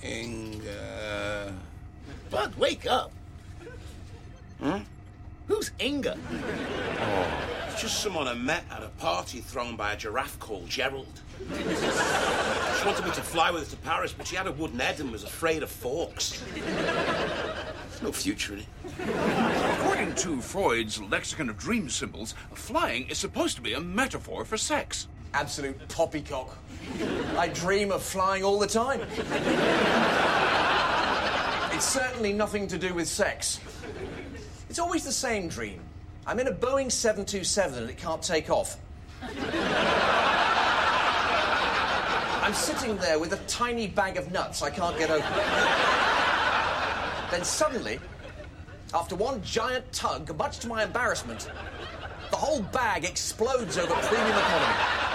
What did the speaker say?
Inga... Bud, wake up. Who's Inga? It's just someone I met at a party thrown by a giraffe called Gerald. She wanted me to fly with her to Paris, but she had a wooden head and was afraid of forks. There's no future in it. According to Freud's lexicon of dream symbols, flying is supposed to be a metaphor for sex. Absolute poppycock. I dream of flying all the time. It's certainly nothing to do with sex. It's always the same dream. I'm in a Boeing 727 and it can't take off. I'm sitting there with a tiny bag of nuts I can't get open. Then suddenly, after one giant tug, much to my embarrassment, the whole bag explodes over premium economy.